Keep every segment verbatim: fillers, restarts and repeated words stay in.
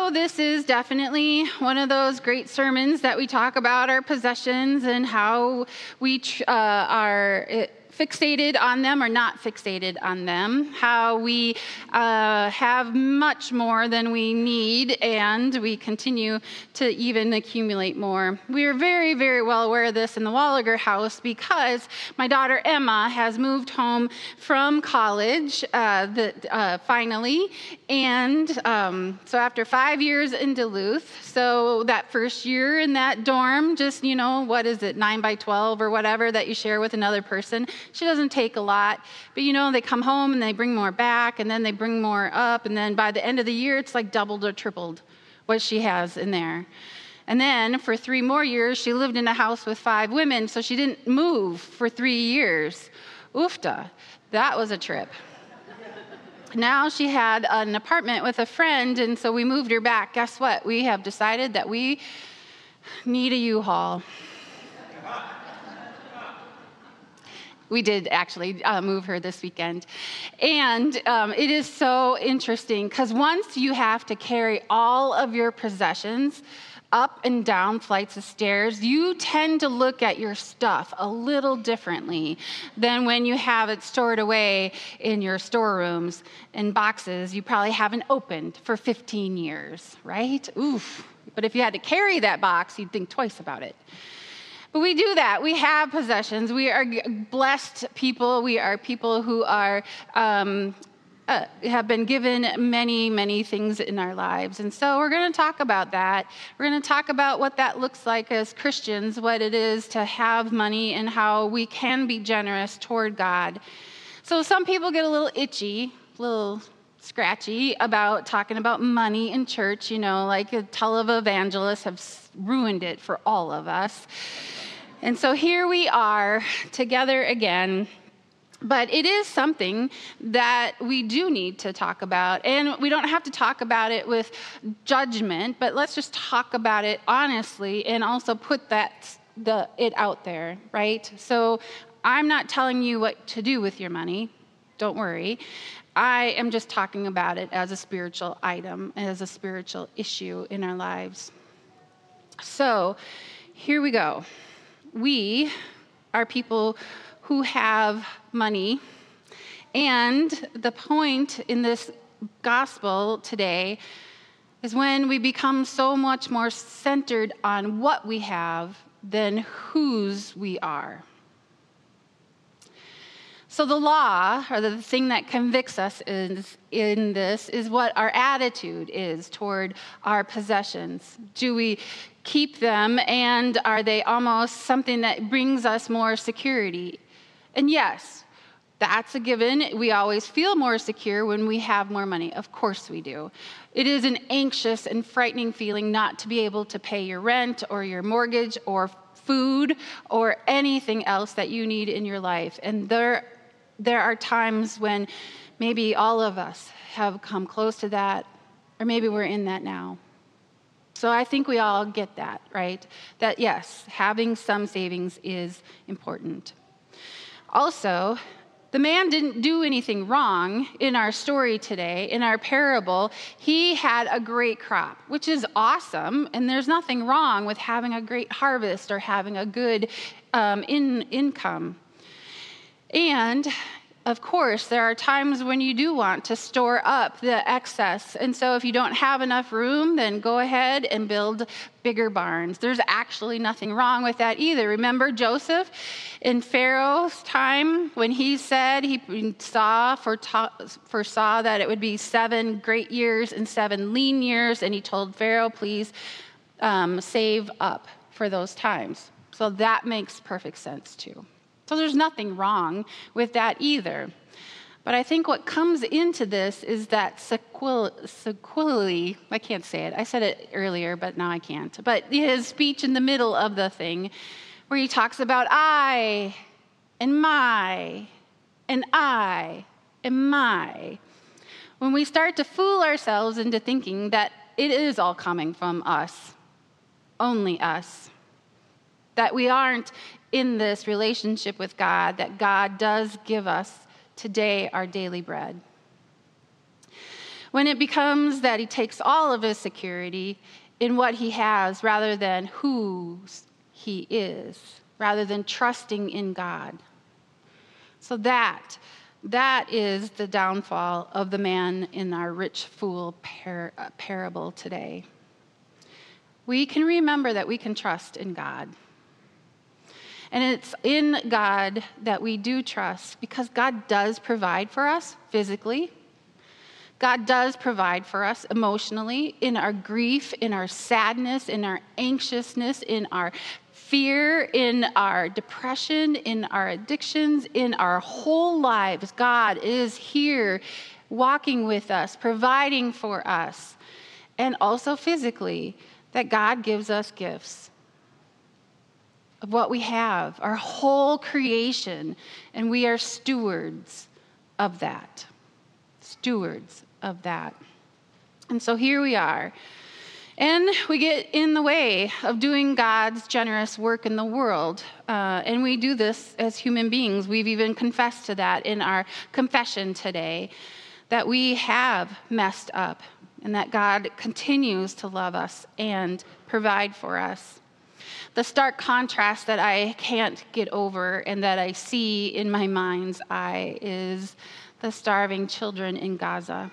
so this is definitely one of those great sermons that we talk about our possessions and how we uh, are fixated on them or not fixated on them, how we uh, have much more than we need, and we continue to even accumulate more. We are very, very well aware of this in the Walliger house because my daughter Emma has moved home from college uh, the, uh, finally, and um, so after five years in Duluth, so that first year in that dorm, just, you know, what is it, nine by twelve or whatever that you share with another person, she doesn't take a lot, but you know, they come home and they bring more back, and then they bring more up, and then by the end of the year, it's like doubled or tripled what she has in there. And then for three more years, she lived in a house with five women, so she didn't move for three years. Oofta, that was a trip. Now she had an apartment with a friend, and so we moved her back. Guess what? We have decided that we need a U-Haul. We did actually uh, move her this weekend. And um, it is so interesting because once you have to carry all of your possessions up and down flights of stairs, you tend to look at your stuff a little differently than when you have it stored away in your storerooms in boxes you probably haven't opened for fifteen years, right? Oof. But if you had to carry that box, you'd think twice about it. But we do that. We have possessions. We are blessed people. We are people who are um, uh, have been given many, many things in our lives. And so we're going to talk about that. We're going to talk about what that looks like as Christians, what it is to have money, and how we can be generous toward God. So some people get a little itchy, a little scratchy about talking about money in church. You know, like a televangelists have ruined it for all of us. And so here we are together again, but it is something that we do need to talk about, and we don't have to talk about it with judgment, but let's just talk about it honestly and also put that the it out there, right? So I'm not telling you what to do with your money. Don't worry. I am just talking about it as a spiritual item, as a spiritual issue in our lives. So here we go. We are people who have money, and the point in this gospel today is when we become so much more centered on what we have than whose we are. So the law, or the thing that convicts us is, in this, is what our attitude is toward our possessions. Do we keep them, and are they almost something that brings us more security? And yes, that's a given. We always feel more secure when we have more money. Of course we do. It is an anxious and frightening feeling not to be able to pay your rent or your mortgage or food or anything else that you need in your life. And there There are times when maybe all of us have come close to that, or maybe we're in that now. So I think we all get that, right? That yes, having some savings is important. Also, the man didn't do anything wrong in our story today. In our parable, he had a great crop, which is awesome, and there's nothing wrong with having a great harvest or having a good um, in, income. And, of course, there are times when you do want to store up the excess. And so if you don't have enough room, then go ahead and build bigger barns. There's actually nothing wrong with that either. Remember Joseph in Pharaoh's time when he said he saw, foresaw that it would be seven great years and seven lean years, and he told Pharaoh, please um, save up for those times. So that makes perfect sense too. So there's nothing wrong with that either. But I think what comes into this is that sequel, sequely, I can't say it. I said it earlier, but now I can't. But his speech in the middle of the thing where he talks about I and my and I and my. When we start to fool ourselves into thinking that it is all coming from us, only us, that we aren't in this relationship with God, that God does give us today our daily bread. when it becomes that he takes all of his security in what he has rather than whose he is, rather than trusting in God. So that, that is the downfall of the man in our rich fool par- uh, parable today. We can remember that we can trust in God. And it's in God that we do trust because God does provide for us physically. God does provide for us emotionally, in our grief, in our sadness, in our anxiousness, in our fear, in our depression, in our addictions, in our whole lives. God is here walking with us, providing for us, and also physically, that God gives us gifts of what we have, our whole creation, and we are stewards of that. Stewards of that. And so here we are. And we get in the way of doing God's generous work in the world. Uh, and we do this as human beings. We've even confessed to that in our confession today, that we have messed up and that God continues to love us and provide for us. The stark contrast that I can't get over and that I see in my mind's eye is the starving children in Gaza.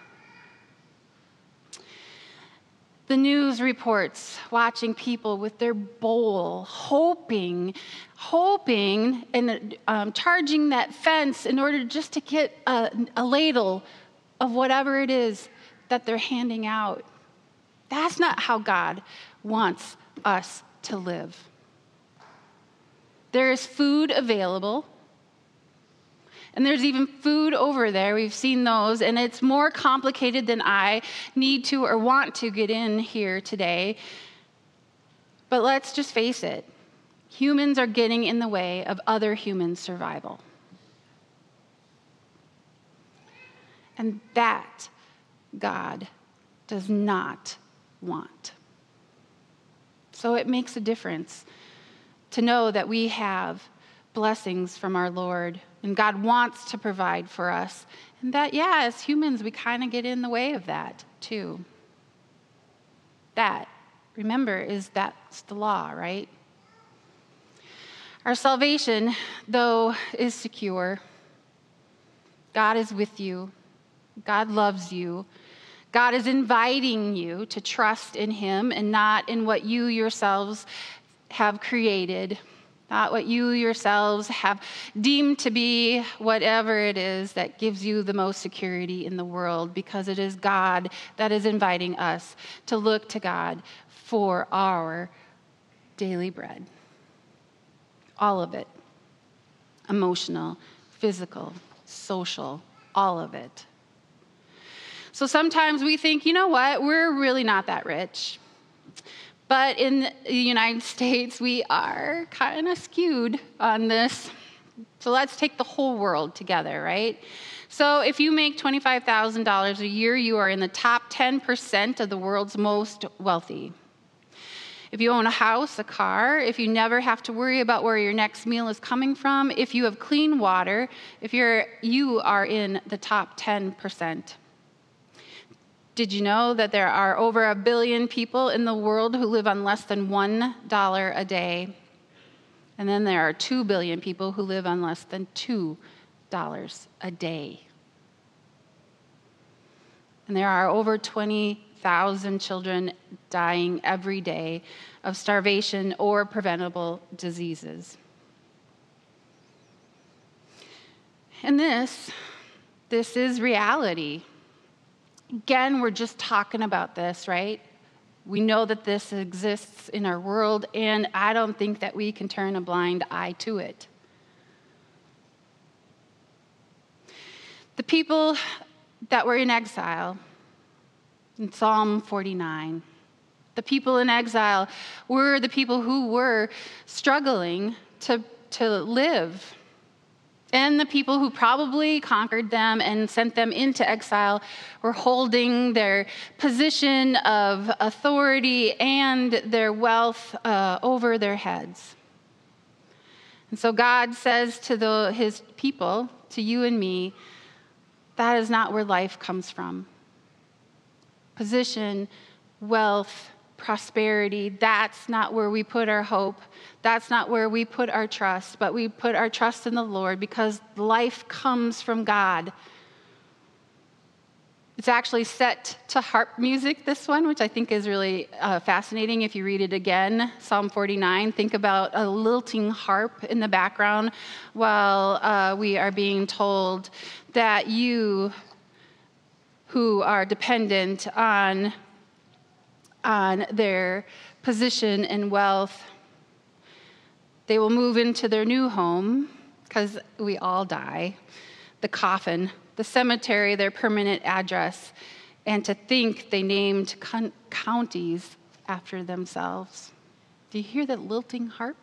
The news reports watching people with their bowl, hoping, hoping, and um, charging that fence in order just to get a, a ladle of whatever it is that they're handing out. That's not how God wants us to live. There is food available. And there's even food over there. We've seen those. And it's more complicated than I need to or want to get in here today. But let's just face it. Humans are getting in the way of other humans' survival. And that God does not want. So it makes a difference to know that we have blessings from our Lord, and God wants to provide for us. And that, yeah, as humans, we kind of get in the way of that, too. That, remember, is that's the law, right? Our salvation, though, is secure. God is with you. God loves you. God is inviting you to trust in him and not in what you yourselves have created, not what you yourselves have deemed to be whatever it is that gives you the most security in the world, because it is God that is inviting us to look to God for our daily bread. All of it. Emotional, physical, social, all of it. So sometimes we think, you know what, we're really not that rich. But in the United States, we are kind of skewed on this. So let's take the whole world together, right? So if you make twenty-five thousand dollars a year, you are in the top ten percent of the world's most wealthy. If you own a house, a car, if you never have to worry about where your next meal is coming from, if you have clean water, if you're, you are in the top ten percent. Did you know that there are over a billion people in the world who live on less than one dollar a day? And then there are two billion people who live on less than two dollars a day. And there are over twenty thousand children dying every day of starvation or preventable diseases. And this, this is reality. Again, we're just talking about this, right? We know that this exists in our world, and I don't think that we can turn a blind eye to it. The people that were in exile, in Psalm forty-nine, the people in exile were the people who were struggling to, to live. And the people who probably conquered them and sent them into exile were holding their position of authority and their wealth uh, over their heads. And so God says to the, his people, to you and me, that is not where life comes from. position, wealth, prosperity. That's not where we put our hope. That's not where we put our trust, but we put our trust in the Lord because life comes from God. It's actually set to harp music, this one, which I think is really uh, fascinating if you read it again. Psalm forty-nine, think about a lilting harp in the background while uh, we are being told that you who are dependent on, on their position and wealth, they will move into their new home, because we all die, the coffin, the cemetery, their permanent address, and to think they named con- counties after themselves. Do you hear that lilting harp?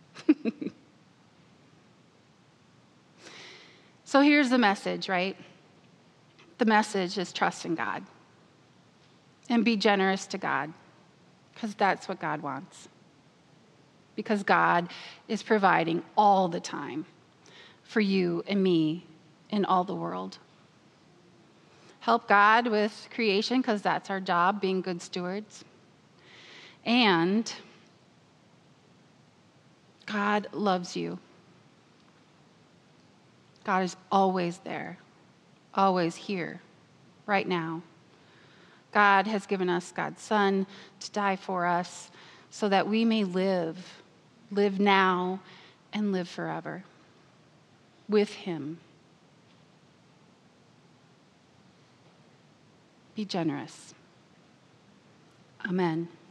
So here's the message, right? The message is trust in God and be generous to God, because that's what God wants. Because God is providing all the time for you and me in all the world. Help God with creation, because that's our job, being good stewards. And God loves you. God is always there, always here, right now. God has given us God's Son to die for us so that we may live, live now, and live forever with Him. Be generous. Amen.